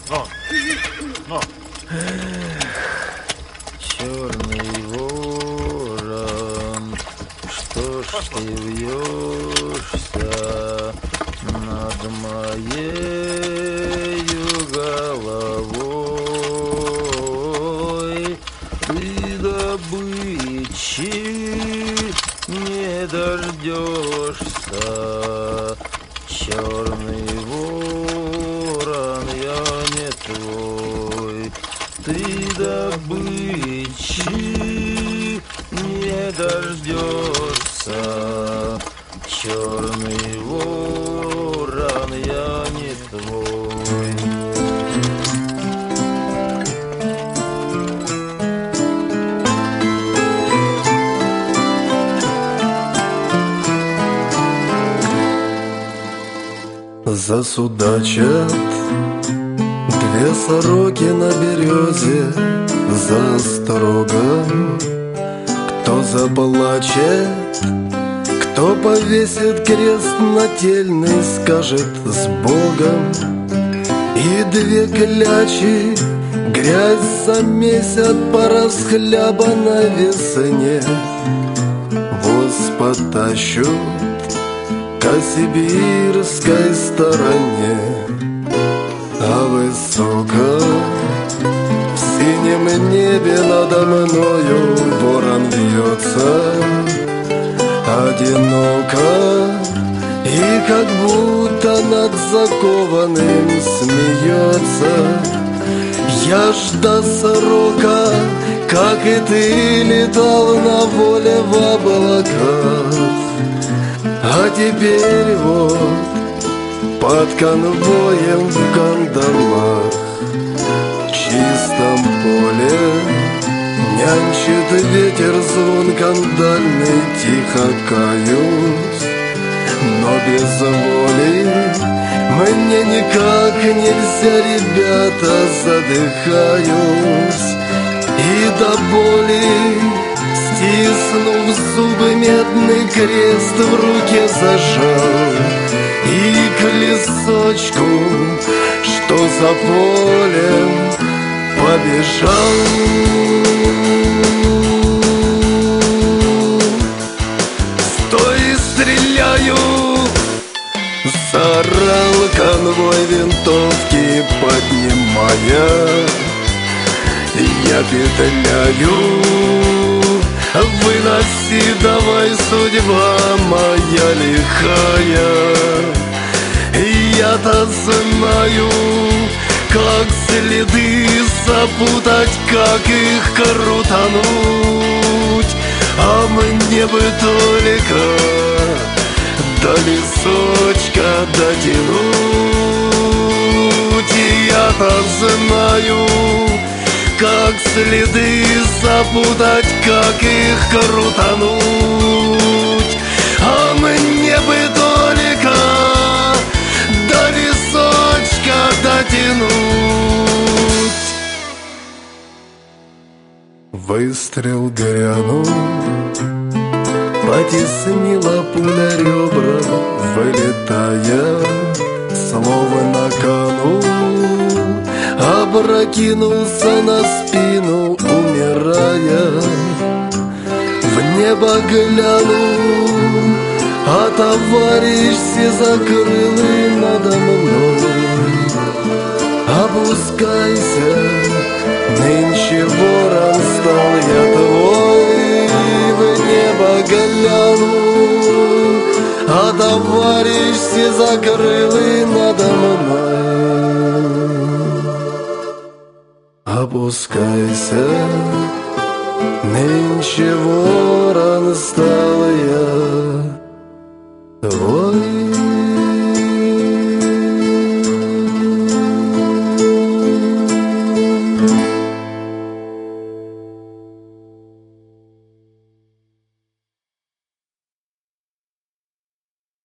Но. Черный ворон, что ж ты вьешься над моею головой? Ты добычи не дождешься, черный ворон, я не твой. Ты добычи не дождешься, черный ворон, я не твой. Засудачат две сороки на березе за строгом. Кто заплачет, кто повесит крест нательный, скажет с Богом. И две клячи грязь замесят по расхлябанной весне. Воз потащут ко сибирской стороне, а высоко в синем небе надо мною ворон вьется. Одиноко и как будто над закованным смеется. Я ж до сорока, как и ты, летал на воле в облаках. А теперь вот под конвоем в кандалах в чистом поле нянчит ветер звон кандальный, тихо каюсь, но без воли мне никак нельзя, ребята, задыхаюсь. И до боли, стиснув зубы, медный крест в руке зажал, и к лесочку, что за полем, побежал. Стой, стреляю! Заорал конвой винтовки, поднимая. Я петляю. Выноси давай, судьба моя лихая. Я-то знаю, как следы запутать, как их крутануть. А мне бы только до лесочка дотянуть. Я-то знаю, как следы запутать, как их крутануть. А мне бы только до лесочка дотянуть. Выстрел грянул, потеснила пуля ребра, вылетая, слово на кону. Опрокинулся на спину, умирая. В небо глянул, а товарищ сизокрылый надо мной. Опускайся, нынче ворон стал я твой. В небо глянул, а товарищ сизокрылый надо мной. Опускайся, нынче ворон стал я